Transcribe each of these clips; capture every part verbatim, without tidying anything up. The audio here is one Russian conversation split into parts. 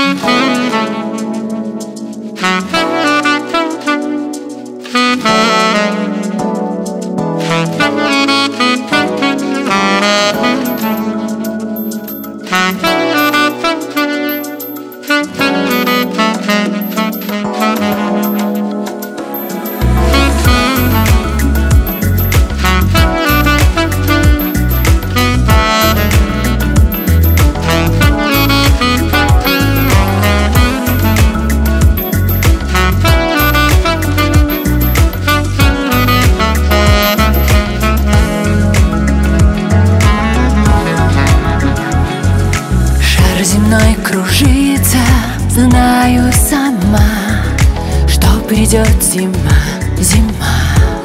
Земной кружится, знаю сама, что придет зима, зима.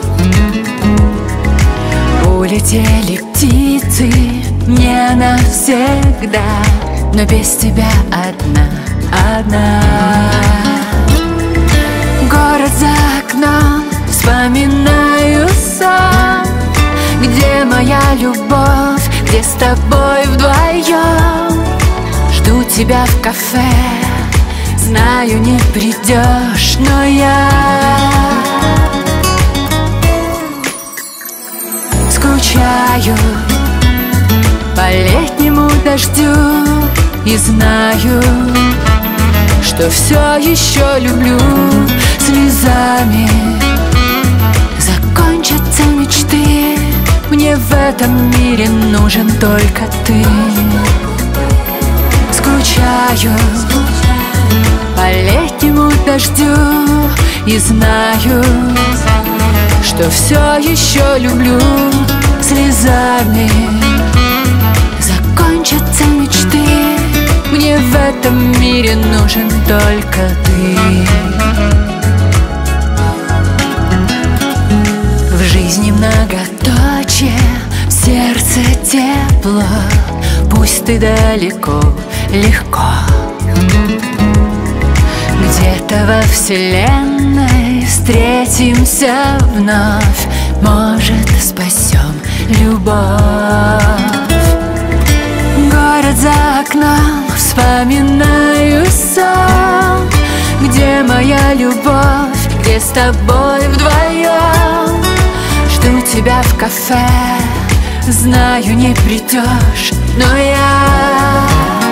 Улетели птицы не навсегда, но без тебя одна, одна. Город за окном, вспоминаю сон, где моя любовь, где с тобой вдвоем. Жду тебя в кафе, знаю, не придешь, но я скучаю по летнему дождю и знаю, что все еще люблю. Слезами закончатся мечты, мне в этом мире нужен только ты. Скучаю по летнему дождю и знаю, что все еще люблю. Слезами закончатся мечты, мне в этом мире нужен только ты. В жизни многоточие, в сердце тепло, пусть ты далеко, легко. Где-то во вселенной встретимся вновь, может, спасем любовь. Город за окном, вспоминаю сон, где моя любовь, где с тобой вдвоем. Жду тебя в кафе, знаю, не придешь, но я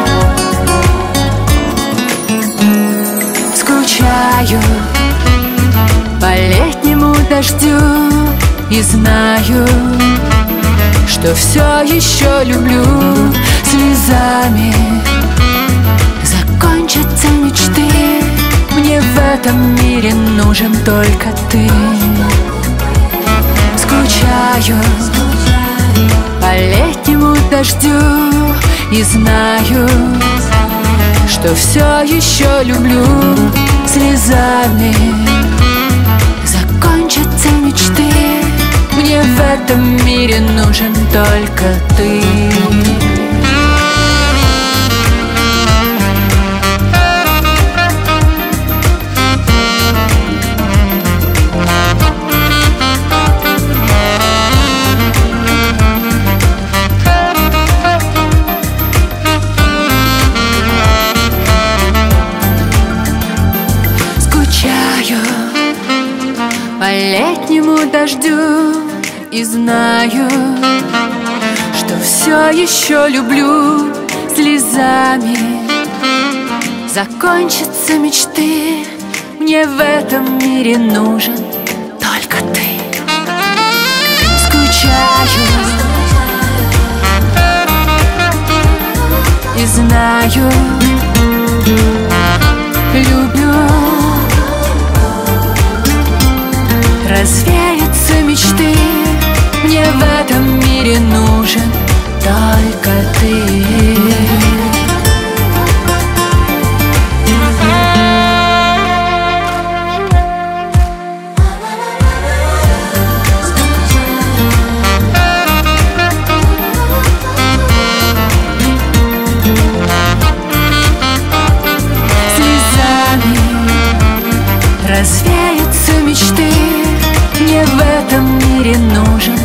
скучаю по летнему дождю и знаю, что все еще люблю. Слезами закончатся мечты, мне в этом мире нужен только ты. Скучаю по летнему дождю и знаю, что все еще люблю. Слезами закончатся мечты, мне в этом мире нужен только ты. По летнему дождю и знаю, что все еще люблю. Слезами закончатся мечты, мне в этом мире нужен только ты. Скучаю и знаю, люблю. Развеются мечты, мне в этом мире нужен только ты. Слезами развеются мечты, мне в этом мире нужен